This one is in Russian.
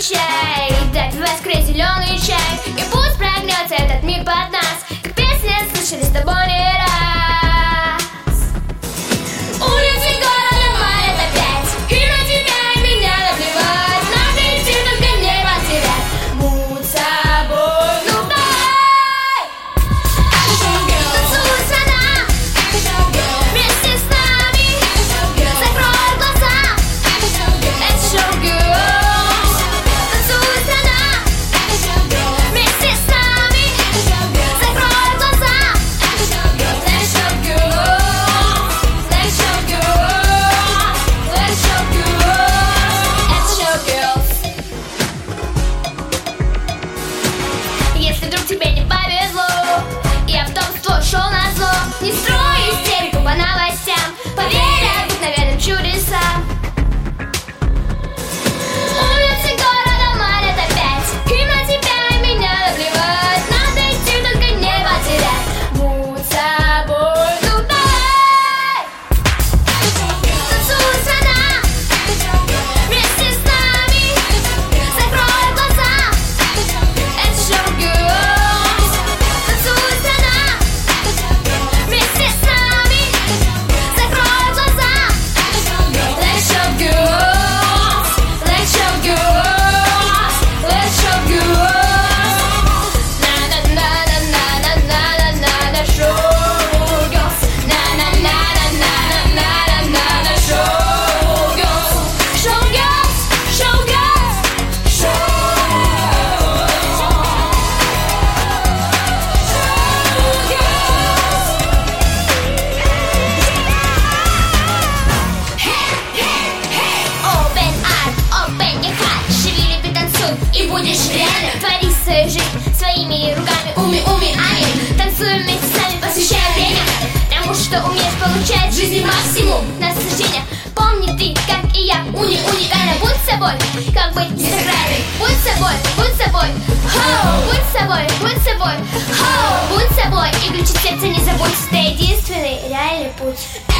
чай, допивай скорее зеленый чай, и пусть прогнется этот мир под нас, как песни слышали с тобой не раз. Улицы города манят опять, и на тебя и меня наплевать, надо идти, только не потерять, будь собой, ну давай. Танцуй, страна, вместе с нами, закрой глаза, это showgirls. Танцуй, страна, вместе с нами, закрой глаза, это showgirls. Если вдруг тебе не повезло, и автобус твой шел назло, не строй истерику по новостям, поверь обыкновенным чудесам. Улицы города манят опять, и на тебя и меня наплевать, надо идти, только не потерять, будь собой, ну давай. Танцуй, страна, вместе с нами, закрой глаза, это showgirls. Танцуй, страна, вместе с нами, закрой глаза, let's showgirls, let's showgirls, let's showgirls. На-на-на-на-на-на-на-на-на showgirls, на-на-на-на-на-на-на-на showgirls, showgirls, showgirls, Open art, open your heart, шевели, ты танцуй, и будешь реально творить свою жизнь своими руками, ами. Танцуем вместе с нами, посвящая время тому, что умеешь получать в жизни максимум наслаждения. Помни ты, как и я, уникально будь собой, как быть в Инстаграме. Будь собой, хоу, будь собой, хоу, будь собой, и ключи сердца не забудь, это единственный реальный путь.